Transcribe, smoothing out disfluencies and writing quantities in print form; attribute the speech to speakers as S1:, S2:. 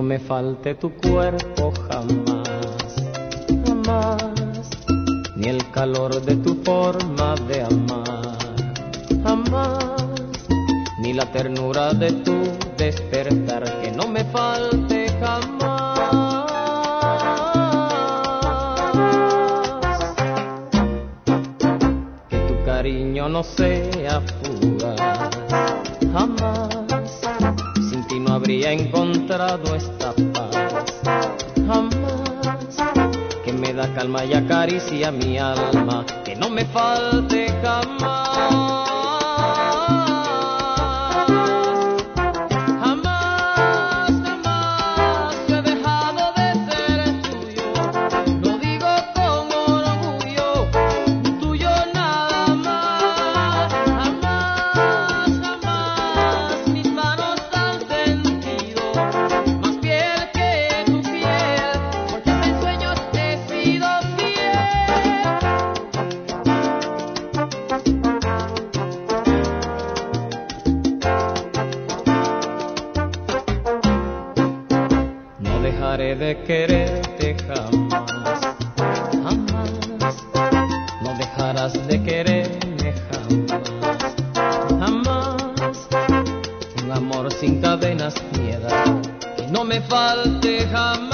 S1: me falte tu cuerpo jamás, jamás, ni el calor de tu forma de amar, jamás, ni la ternura de tu despertar, que no me falte jamás. Que tu cariño no sea fugaz, jamás, sin ti no habría encontrado esta paz, jamás, que me da calma y acaricia mi alma, que no me falte jamás. No dejaré de quererte jamás, jamás, no dejarás de quererme jamás, jamás, un amor sin cadenas, piedad, que no me falte jamás.